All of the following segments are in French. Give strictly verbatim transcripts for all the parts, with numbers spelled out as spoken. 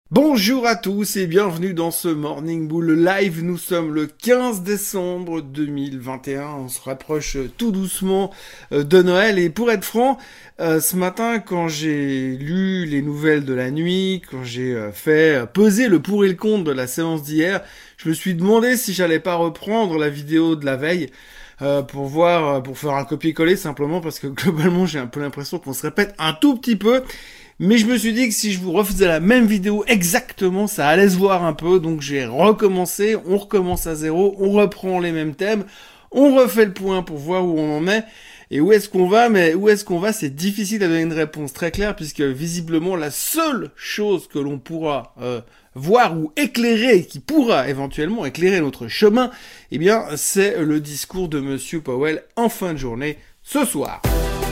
Bonjour à tous et bienvenue dans ce Morning Bull Live. Nous sommes le quinze décembre deux mille vingt et un. On se rapproche tout doucement de Noël. Et pour être franc, euh, ce matin, quand j'ai lu les nouvelles de la nuit, quand j'ai fait peser le pour et le contre de la séance d'hier, je me suis demandé si j'allais pas reprendre la vidéo de la veille. Euh, pour voir, pour faire un copier-coller simplement parce que globalement j'ai un peu l'impression qu'on se répète un tout petit peu. Mais je me suis dit que si je vous refaisais la même vidéo exactement, ça allait se voir un peu. Donc j'ai recommencé, on recommence à zéro, on reprend les mêmes thèmes, on refait le point pour voir où on en est et où est-ce qu'on va. Mais où est-ce qu'on va, c'est difficile à donner une réponse très claire puisque visiblement la seule chose que l'on pourra euh, voir ou éclairer, qui pourra éventuellement éclairer notre chemin, eh bien c'est le discours de Monsieur Powell en fin de journée ce soir.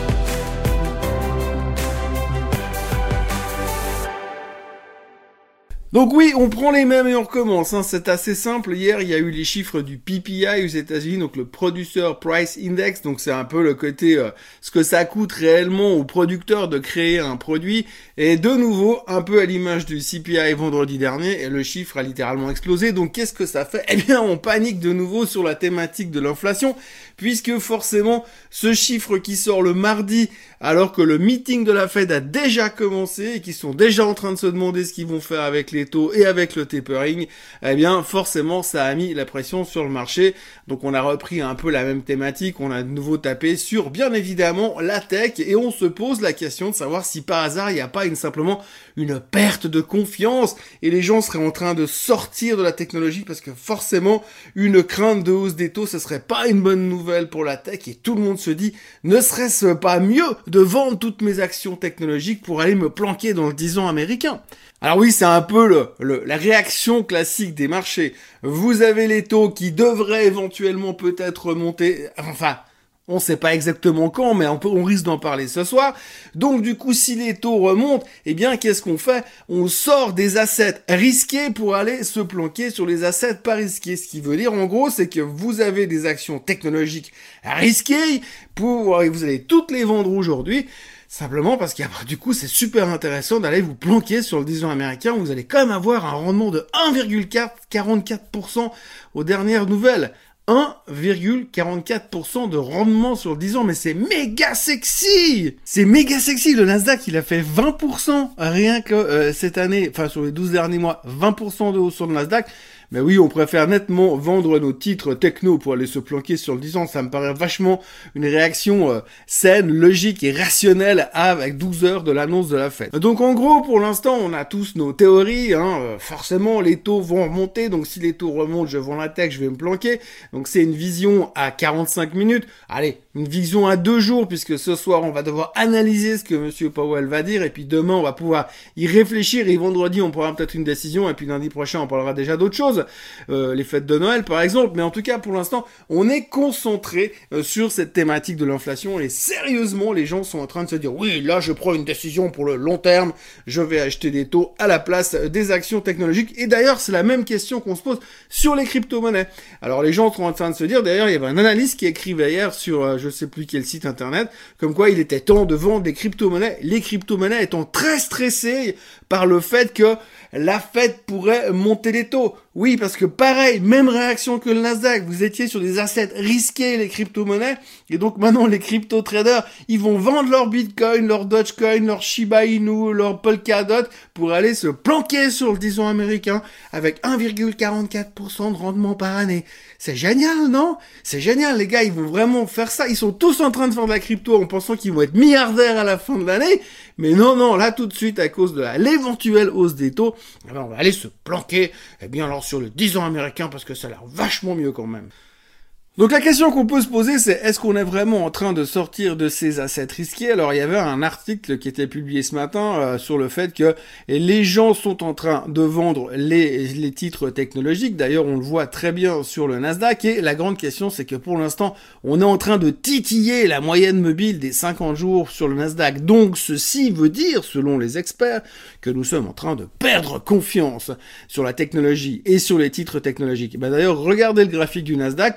Donc oui, on prend les mêmes et on recommence, hein. C'est assez simple. Hier, il y a eu les chiffres du P P I aux États-Unis, donc le Producer Price Index, donc c'est un peu le côté euh, ce que ça coûte réellement aux producteurs de créer un produit. Et de nouveau, un peu à l'image du C P I vendredi dernier, et le chiffre a littéralement explosé. Donc qu'est-ce que ça fait? Eh bien, on panique de nouveau sur la thématique de l'inflation, puisque forcément, ce chiffre qui sort le mardi, alors que le meeting de la Fed a déjà commencé et qu'ils sont déjà en train de se demander ce qu'ils vont faire avec les taux et avec le tapering, eh bien forcément ça a mis la pression sur le marché. Donc on a repris un peu la même thématique, on a de nouveau tapé sur bien évidemment la tech et on se pose la question de savoir si par hasard il n'y a pas une, simplement une perte de confiance et les gens seraient en train de sortir de la technologie parce que forcément une crainte de hausse des taux ce serait pas une bonne nouvelle pour la tech et tout le monde se dit ne serait-ce pas mieux de vendre toutes mes actions technologiques pour aller me planquer dans le dix ans américain. Alors oui, c'est un peu le, le, la réaction classique des marchés. Vous avez les taux qui devraient éventuellement peut-être remonter, enfin, on ne sait pas exactement quand, mais on, peut, on risque d'en parler ce soir. Donc du coup, si les taux remontent, eh bien, qu'est-ce qu'on fait? On sort des assets risqués pour aller se planquer sur les assets pas risqués. Ce qui veut dire, en gros, c'est que vous avez des actions technologiques risquées, pour, vous allez toutes les vendre aujourd'hui, simplement parce que du coup, c'est super intéressant d'aller vous planquer sur le dix ans américain. Vous allez quand même avoir un rendement de un virgule quarante-quatre pour cent aux dernières nouvelles. un virgule quarante-quatre pour cent de rendement sur le dix ans, mais c'est méga sexy! C'est méga sexy! Le Nasdaq, il a fait vingt pour cent rien que euh, cette année, enfin sur les douze derniers mois, vingt pour cent de hausse sur le Nasdaq. Mais oui, on préfère nettement vendre nos titres techno pour aller se planquer sur le dix ans. Ça me paraît vachement une réaction euh, saine, logique et rationnelle avec douze heures de l'annonce de la Fed. Donc en gros, pour l'instant, on a tous nos théories. Hein. Euh, forcément, les taux vont remonter. Donc si les taux remontent, je vends la tech, je vais me planquer. Donc c'est une vision à quarante-cinq minutes. Allez, une vision à deux jours, puisque ce soir, on va devoir analyser ce que Monsieur Powell va dire. Et puis demain, on va pouvoir y réfléchir. Et vendredi, on prendra peut-être une décision. Et puis lundi prochain, on parlera déjà d'autres choses. Euh, les fêtes de Noël par exemple, mais en tout cas pour l'instant on est concentré euh, sur cette thématique de l'inflation et sérieusement les gens sont en train de se dire oui là je prends une décision pour le long terme, je vais acheter des taux à la place des actions technologiques. Et d'ailleurs c'est la même question qu'on se pose sur les crypto-monnaies. Alors les gens sont en train de se dire, d'ailleurs il y avait un analyste qui écrivait hier sur euh, je sais plus quel site internet comme quoi il était temps de vendre des crypto-monnaies, les crypto-monnaies étant très stressées par le fait que la Fed pourrait monter les taux. Oui, parce que pareil, même réaction que le Nasdaq, vous étiez sur des assets risqués, les crypto-monnaies, et donc maintenant les crypto-traders, ils vont vendre leur Bitcoin, leur Dogecoin, leur Shiba Inu, leur Polkadot, pour aller se planquer sur le dix ans américain, avec un virgule quarante-quatre pour cent de rendement par année. C'est génial, non? C'est génial, les gars, ils vont vraiment faire ça. Ils sont tous en train de faire de la crypto en pensant qu'ils vont être milliardaires à la fin de l'année, mais non, non, là tout de suite, à cause de la, l'éventuelle hausse des taux, eh bien, on va aller se planquer, eh bien alors sur le dix ans américain, parce que ça a l'air vachement mieux quand même. Donc la question qu'on peut se poser, c'est est-ce qu'on est vraiment en train de sortir de ces assets risqués? Alors il y avait un article qui était publié ce matin euh, sur le fait que les gens sont en train de vendre les, les titres technologiques. D'ailleurs, on le voit très bien sur le Nasdaq. Et la grande question, c'est que pour l'instant, on est en train de titiller la moyenne mobile des cinquante jours sur le Nasdaq. Donc ceci veut dire, selon les experts, que nous sommes en train de perdre confiance sur la technologie et sur les titres technologiques. Ben, d'ailleurs, regardez le graphique du Nasdaq. Quand vous voyez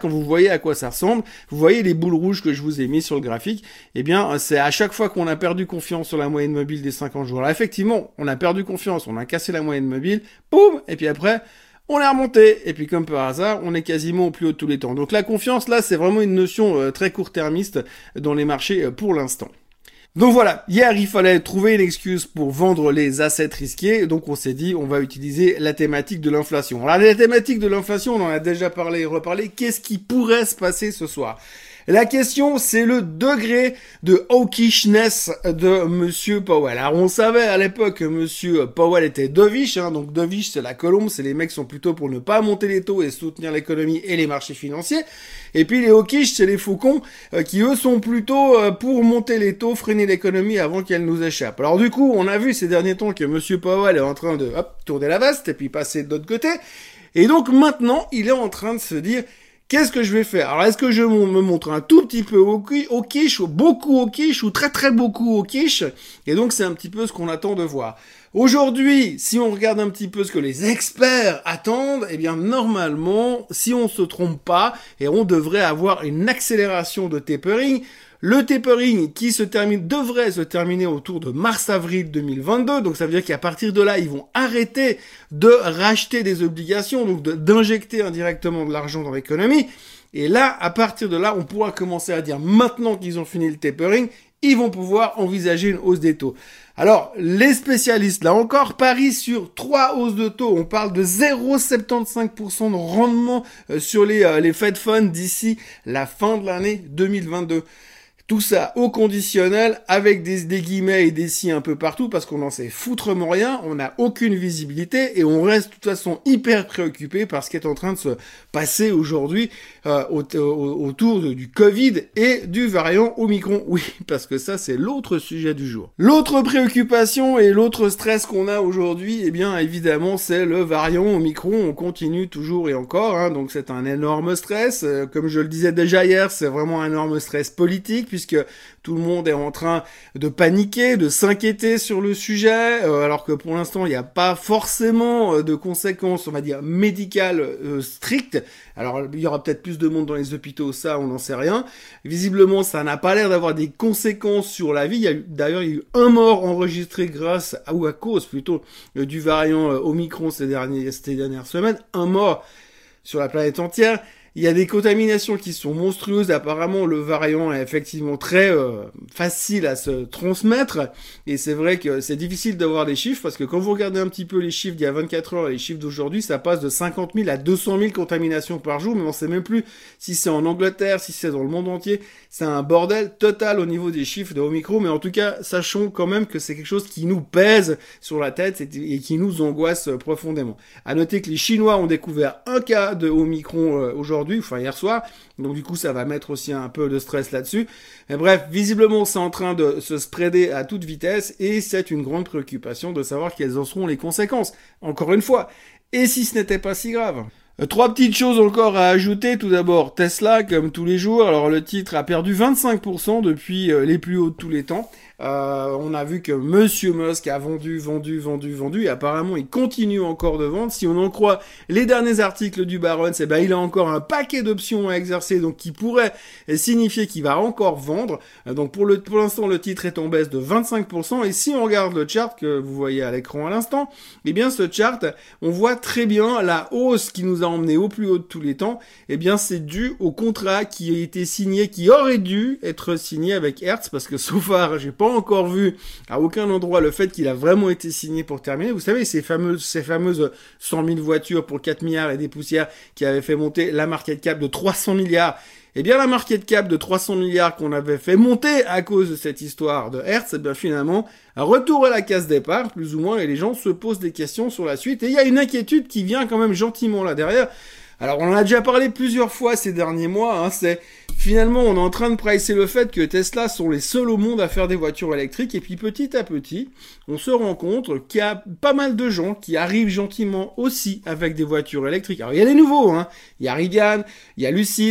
voyez à quoi ça ressemble. Vous voyez les boules rouges que je vous ai mis sur le graphique. Eh bien, c'est à chaque fois qu'on a perdu confiance sur la moyenne mobile des cinquante jours. Alors effectivement, on a perdu confiance, on a cassé la moyenne mobile, boum, et puis après, on est remonté. Et puis comme par hasard, on est quasiment au plus haut de tous les temps. Donc la confiance, là, c'est vraiment une notion euh, très court-termiste dans les marchés euh, pour l'instant. Donc voilà, hier il fallait trouver une excuse pour vendre les assets risqués, donc on s'est dit on va utiliser la thématique de l'inflation. Alors la thématique de l'inflation, on en a déjà parlé et reparlé, qu'est-ce qui pourrait se passer ce soir ? La question, c'est le degré de hawkishness de Monsieur Powell. Alors, on savait à l'époque que Monsieur Powell était dovish, hein, donc dovish, c'est la colombe, c'est les mecs qui sont plutôt pour ne pas monter les taux et soutenir l'économie et les marchés financiers. Et puis les hawkish, c'est les faucons, euh, qui eux sont plutôt euh, pour monter les taux, freiner l'économie avant qu'elle nous échappe. Alors du coup, on a vu ces derniers temps que Monsieur Powell est en train de hop, tourner la veste et puis passer de l'autre côté. Et donc maintenant, il est en train de se dire... Qu'est-ce que je vais faire? Alors, est-ce que je me montre un tout petit peu au quiche, ou beaucoup au quiche, ou très très beaucoup au quiche? Et donc, c'est un petit peu ce qu'on attend de voir. Aujourd'hui, si on regarde un petit peu ce que les experts attendent, eh bien, normalement, si on se trompe pas, et on devrait avoir une accélération de tapering. Le tapering qui se termine, devrait se terminer autour de mars-avril deux mille vingt-deux. Donc ça veut dire qu'à partir de là, ils vont arrêter de racheter des obligations, donc de, d'injecter indirectement de l'argent dans l'économie. Et là, à partir de là, on pourra commencer à dire maintenant qu'ils ont fini le tapering, ils vont pouvoir envisager une hausse des taux. Alors, les spécialistes, là encore, parient sur trois hausses de taux. On parle de zéro virgule soixante-quinze pour cent de rendement sur les, euh, les Fed Funds d'ici la fin de l'année deux mille vingt-deux. Tout ça au conditionnel, avec des, des guillemets et des si un peu partout, parce qu'on n'en sait foutrement rien, on n'a aucune visibilité, et on reste de toute façon hyper préoccupé par ce qui est en train de se passer aujourd'hui euh, au, au, autour de, du Covid et du variant Omicron. Oui, parce que ça, c'est l'autre sujet du jour. L'autre préoccupation et l'autre stress qu'on a aujourd'hui, eh bien, évidemment, c'est le variant Omicron. On continue toujours et encore, hein, donc c'est un énorme stress. Euh, comme je le disais déjà hier, c'est vraiment un énorme stress politique, puisque tout le monde est en train de paniquer, de s'inquiéter sur le sujet, euh, alors que pour l'instant, il n'y a pas forcément euh, de conséquences, on va dire, médicales euh, strictes. Alors, il y aura peut-être plus de monde dans les hôpitaux, ça, on n'en sait rien. Visiblement, ça n'a pas l'air d'avoir des conséquences sur la vie. Il y a eu, d'ailleurs, il y a eu un mort enregistré grâce, à, ou à cause plutôt, euh, du variant euh, Omicron ces, derniers, ces dernières semaines. Un mort sur la planète entière. Il y a des contaminations qui sont monstrueuses. Apparemment, le variant est effectivement très euh, facile à se transmettre. Et c'est vrai que c'est difficile d'avoir des chiffres, parce que quand vous regardez un petit peu les chiffres d'il y a vingt-quatre heures et les chiffres d'aujourd'hui, ça passe de cinquante mille à deux cent mille contaminations par jour. Mais on sait même plus si c'est en Angleterre, si c'est dans le monde entier. C'est un bordel total au niveau des chiffres de Omicron. Mais en tout cas, sachons quand même que c'est quelque chose qui nous pèse sur la tête et qui nous angoisse profondément. À noter que les Chinois ont découvert un cas de Omicron euh, aujourd'hui. Enfin hier soir, donc du coup ça va mettre aussi un peu de stress là-dessus. Mais bref, visiblement c'est en train de se spreader à toute vitesse, et c'est une grande préoccupation de savoir quelles en seront les conséquences. Encore une fois, et si ce n'était pas si grave? Trois petites choses encore à ajouter. Tout d'abord, Tesla, comme tous les jours. Alors le titre a perdu vingt-cinq pour cent depuis les plus hauts de tous les temps. Euh, on a vu que Monsieur Musk a vendu, vendu, vendu, vendu, et apparemment il continue encore de vendre. Si on en croit les derniers articles du Barron's, eh ben il a encore un paquet d'options à exercer, donc qui pourrait signifier qu'il va encore vendre. Donc pour le pour l'instant le titre est en baisse de vingt-cinq pour cent, et si on regarde le chart que vous voyez à l'écran à l'instant, eh bien ce chart, on voit très bien la hausse qui nous a emmené au plus haut de tous les temps. Eh bien c'est dû au contrat qui a été signé, qui aurait dû être signé avec Hertz, parce que so far j'ai pas encore vu à aucun endroit le fait qu'il a vraiment été signé pour terminer. Vous savez, ces fameuses, ces fameuses cent mille voitures pour quatre milliards et des poussières qui avaient fait monter la market cap de trois cents milliards. Eh bien, la market cap de trois cents milliards qu'on avait fait monter à cause de cette histoire de Hertz, eh bien, finalement, un retour à la case départ, plus ou moins, et les gens se posent des questions sur la suite. Et il y a une inquiétude qui vient quand même gentiment là derrière. Alors, on en a déjà parlé plusieurs fois ces derniers mois, hein, c'est finalement, on est en train de pricer le fait que Tesla sont les seuls au monde à faire des voitures électriques, et puis petit à petit, on se rend compte qu'il y a pas mal de gens qui arrivent gentiment aussi avec des voitures électriques. Alors, il y a les nouveaux, hein, il y a Rivian, il y a Lucid,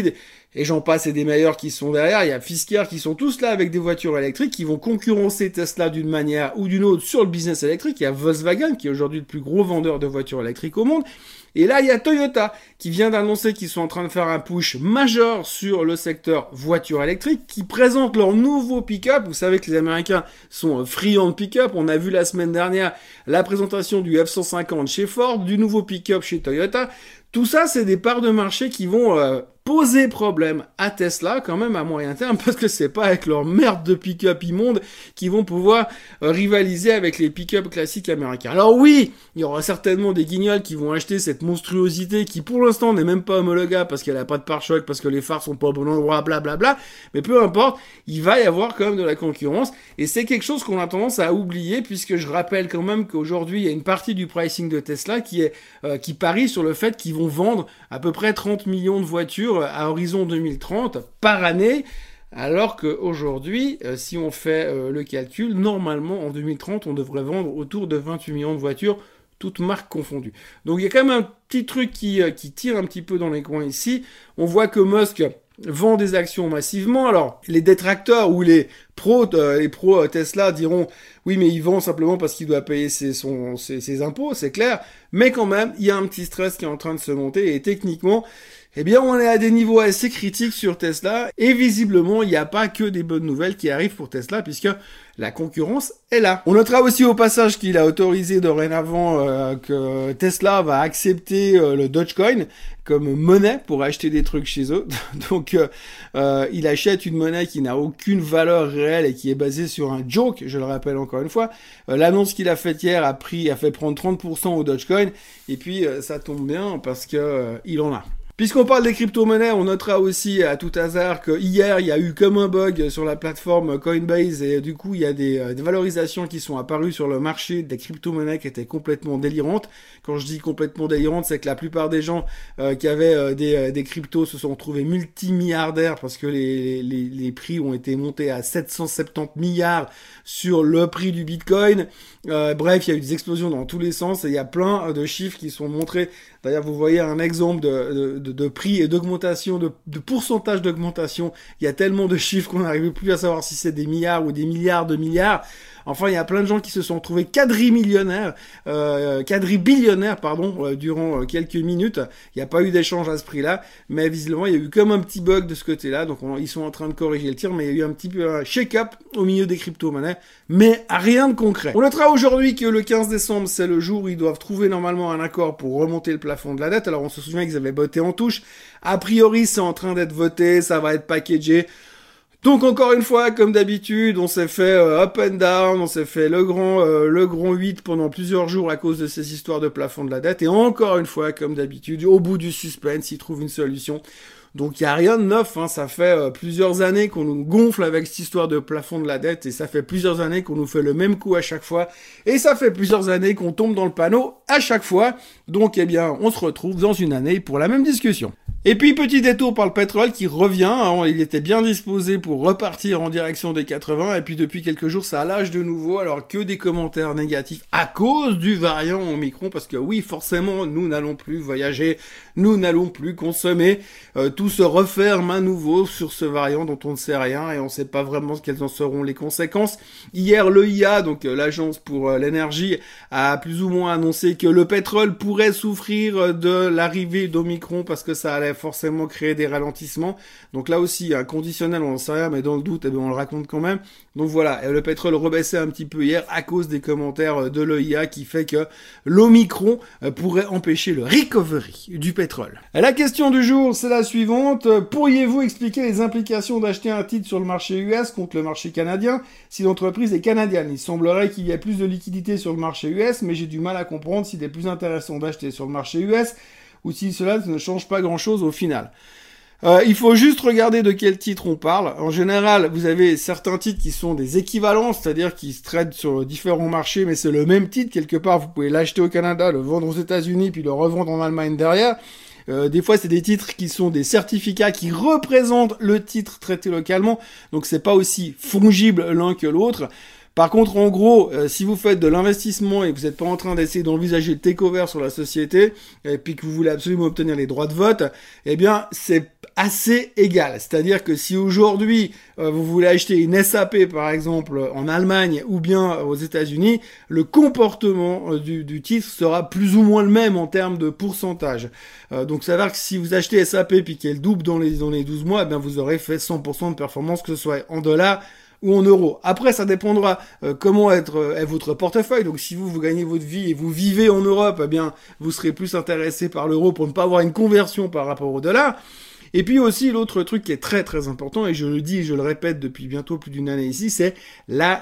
et j'en passe et des meilleurs qui sont derrière, il y a Fisker qui sont tous là avec des voitures électriques qui vont concurrencer Tesla d'une manière ou d'une autre sur le business électrique. Il y a Volkswagen qui est aujourd'hui le plus gros vendeur de voitures électriques au monde. Et là, il y a Toyota qui vient d'annoncer qu'ils sont en train de faire un push majeur sur le secteur voiture électrique, qui présente leur nouveau pick-up. Vous savez que les Américains sont friands de pick-up. On a vu la semaine dernière la présentation du F cent cinquante chez Ford, du nouveau pick-up chez Toyota. Tout ça, c'est des parts de marché qui vont euh, poser problème à Tesla quand même à moyen terme, parce que c'est pas avec leur merde de pick-up immonde qu'ils vont pouvoir euh, rivaliser avec les pick-up classiques américains. Alors oui, il y aura certainement des guignols qui vont acheter cette monstruosité qui pour l'instant n'est même pas homologable parce qu'elle a pas de pare-choc, parce que les phares sont pas au bon endroit, blablabla, bla bla, mais peu importe, il va y avoir quand même de la concurrence, et c'est quelque chose qu'on a tendance à oublier, puisque je rappelle quand même qu'aujourd'hui il y a une partie du pricing de Tesla qui est euh, qui parie sur le fait qu'ils vont vendre à peu près trente millions de voitures à horizon deux mille trente par année, alors qu'aujourd'hui, euh, si on fait euh, le calcul, normalement en deux mille trente, on devrait vendre autour de vingt-huit millions de voitures, toutes marques confondues. Donc il y a quand même un petit truc qui, euh, qui tire un petit peu dans les coins ici. On voit que Musk vend des actions massivement. Alors, les détracteurs ou les pros, euh, les pros Tesla diront oui, mais il vend simplement parce qu'il doit payer ses, son, ses, ses impôts, c'est clair. Mais quand même, il y a un petit stress qui est en train de se monter, et techniquement, eh bien, on est à des niveaux assez critiques sur Tesla, et visiblement, il n'y a pas que des bonnes nouvelles qui arrivent pour Tesla, puisque la concurrence est là. On notera aussi au passage qu'il a autorisé dorénavant euh, que Tesla va accepter euh, le Dogecoin comme monnaie pour acheter des trucs chez eux. Donc, euh, euh, il achète une monnaie qui n'a aucune valeur réelle et qui est basée sur un joke, je le rappelle encore une fois. Euh, l'annonce qu'il a faite hier a pris, a fait prendre trente pour cent au Dogecoin, et puis euh, ça tombe bien parce que euh, il en a. Puisqu'on parle des crypto-monnaies, on notera aussi à tout hasard que hier, il y a eu comme un bug sur la plateforme Coinbase, et du coup, il y a des, euh, des valorisations qui sont apparues sur le marché des crypto-monnaies qui étaient complètement délirantes. Quand je dis complètement délirantes, c'est que la plupart des gens euh, qui avaient euh, des, euh, des cryptos se sont retrouvés multimilliardaires parce que les, les, les prix ont été montés à sept cent soixante-dix milliards sur le prix du Bitcoin. Euh, bref, il y a eu des explosions dans tous les sens, et il y a plein de chiffres qui sont montrés. D'ailleurs, vous voyez un exemple de, de, de, de prix et d'augmentation, de, de pourcentage d'augmentation. Il y a tellement de chiffres qu'on n'arrive plus à savoir si c'est des milliards ou des milliards de milliards. Enfin, il y a plein de gens qui se sont trouvés quadrimillionnaires, euh, quadribillionnaires, pardon, euh, durant euh, quelques minutes. Il n'y a pas eu d'échange à ce prix-là, mais visiblement, il y a eu comme un petit bug de ce côté-là. Donc, on, ils sont en train de corriger le tir, mais il y a eu un petit peu un shake-up au milieu des crypto-monnaies, mais rien de concret. On notera aujourd'hui que le quinze décembre, c'est le jour où ils doivent trouver normalement un accord pour remonter le plafond de la dette. Alors, on se souvient qu'ils avaient voté en touche. A priori, c'est en train d'être voté, ça va être packagé. Donc encore une fois, comme d'habitude, on s'est fait euh, up and down, on s'est fait le grand euh, le grand huit pendant plusieurs jours à cause de ces histoires de plafond de la dette, et encore une fois, comme d'habitude, au bout du suspense, ils trouvent une solution. Donc il y a rien de neuf, hein. Ça fait euh, plusieurs années qu'on nous gonfle avec cette histoire de plafond de la dette, et ça fait plusieurs années qu'on nous fait le même coup à chaque fois, et ça fait plusieurs années qu'on tombe dans le panneau à chaque fois. Donc eh bien, on se retrouve dans une année pour la même discussion. Et puis, petit détour par le pétrole qui revient, hein, il était bien disposé pour repartir en direction des quatre-vingts, et puis depuis quelques jours, ça lâche de nouveau, alors que des commentaires négatifs à cause du variant Omicron, parce que oui, forcément, nous n'allons plus voyager, nous n'allons plus consommer, euh, tout se referme à nouveau sur ce variant dont on ne sait rien, et on ne sait pas vraiment quelles en seront les conséquences. Hier, l'E I A, donc euh, l'agence pour euh, l'énergie, a plus ou moins annoncé que le pétrole pourrait souffrir de l'arrivée d'Omicron, parce que ça allait forcément créer des ralentissements. Donc là aussi, un conditionnel, on n'en sait rien, mais dans le doute, eh bien, on le raconte quand même. Donc voilà, le pétrole rebaissait un petit peu hier à cause des commentaires de l'E I A qui fait que l'Omicron pourrait empêcher le recovery du pétrole. Et la question du jour, c'est la suivante. Pourriez-vous expliquer les implications d'acheter un titre sur le marché U S contre le marché canadien si l'entreprise est canadienne? Il semblerait qu'il y ait plus de liquidité sur le marché U S, mais j'ai du mal à comprendre s'il est plus intéressant d'acheter sur le marché U S ou si cela ne change pas grand-chose au final. Euh, il faut juste regarder de quel titre on parle. En général, vous avez certains titres qui sont des équivalents, c'est-à-dire qui se traitent sur différents marchés, mais c'est le même titre. Quelque part, vous pouvez l'acheter au Canada, le vendre aux États-Unis, puis le revendre en Allemagne derrière. Euh, des fois, c'est des titres qui sont des certificats qui représentent le titre traité localement, donc c'est pas aussi fongible l'un que l'autre. Par contre, en gros, euh, si vous faites de l'investissement et que vous n'êtes pas en train d'essayer d'envisager le takeover sur la société, et puis que vous voulez absolument obtenir les droits de vote, eh bien, c'est assez égal. C'est-à-dire que si aujourd'hui, euh, vous voulez acheter une S A P, par exemple, en Allemagne ou bien aux États-Unis, le comportement euh, du, du titre sera plus ou moins le même en termes de pourcentage. Euh, donc, ça veut dire que si vous achetez S A P puis qu'elle double dans les, dans les douze mois, eh bien, vous aurez fait cent pour cent de performance, que ce soit en dollars ou en euros. Après, ça dépendra euh, comment être euh, est votre portefeuille. Donc, si vous, vous gagnez votre vie et vous vivez en Europe, eh bien, vous serez plus intéressé par l'euro pour ne pas avoir une conversion par rapport au dollar. Et puis aussi, l'autre truc qui est très très important, et je le dis et je le répète depuis bientôt plus d'une année ici, c'est la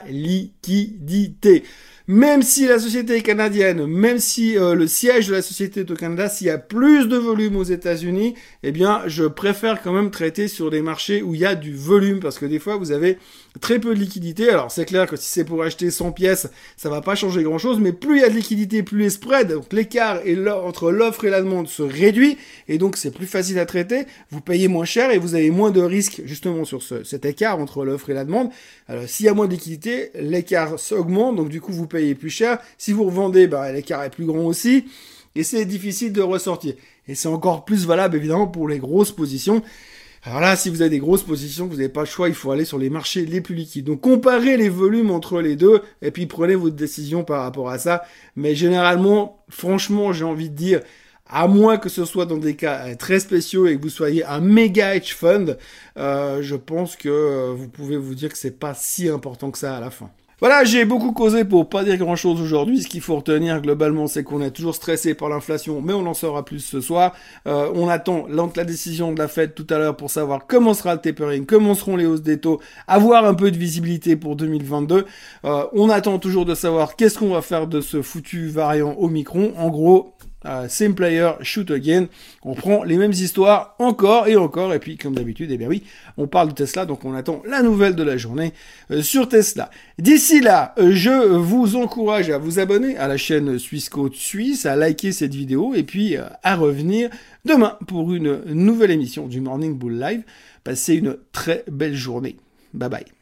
liquidité. Même si la société est canadienne, même si euh, le siège de la société est au Canada, s'il y a plus de volume aux États-Unis, eh bien, je préfère quand même traiter sur des marchés où il y a du volume, parce que des fois, vous avez très peu de liquidité. Alors, c'est clair que si c'est pour acheter cent pièces, ça va pas changer grand-chose, mais plus il y a de liquidité, plus les spreads, donc l'écart entre l'offre et la demande se réduit, et donc c'est plus facile à traiter, vous payez moins cher et vous avez moins de risques justement sur ce, cet écart entre l'offre et la demande. Alors, s'il y a moins de liquidité, l'écart s'augmente, donc du coup, vous payez plus cher. Si vous revendez, bah, l'écart est plus grand aussi, et c'est difficile de ressortir. Et c'est encore plus valable, évidemment, pour les grosses positions. Alors là, si vous avez des grosses positions, que vous n'avez pas le choix, il faut aller sur les marchés les plus liquides. Donc, comparez les volumes entre les deux, et puis prenez votre décision par rapport à ça. Mais généralement, franchement, j'ai envie de dire, à moins que ce soit dans des cas très spéciaux et que vous soyez un méga hedge fund, euh, je pense que euh, vous pouvez vous dire que c'est pas si important que ça à la fin. Voilà, j'ai beaucoup causé pour pas dire grand chose aujourd'hui. Ce qu'il faut retenir globalement, c'est qu'on est toujours stressé par l'inflation, mais on en saura plus ce soir. Euh, on attend la décision de la Fed tout à l'heure pour savoir comment sera le tapering, comment seront les hausses des taux, avoir un peu de visibilité pour deux mille vingt-deux. Euh, on attend toujours de savoir qu'est-ce qu'on va faire de ce foutu variant Omicron. En gros, Uh, same player, shoot again. On prend les mêmes histoires encore et encore. Et puis, comme d'habitude, eh bien oui, on parle de Tesla. Donc, on attend la nouvelle de la journée euh, sur Tesla. D'ici là, euh, je vous encourage à vous abonner à la chaîne Suisse Côte Suisse, à liker cette vidéo et puis euh, à revenir demain pour une nouvelle émission du Morning Bull Live. Passez une très belle journée. Bye bye.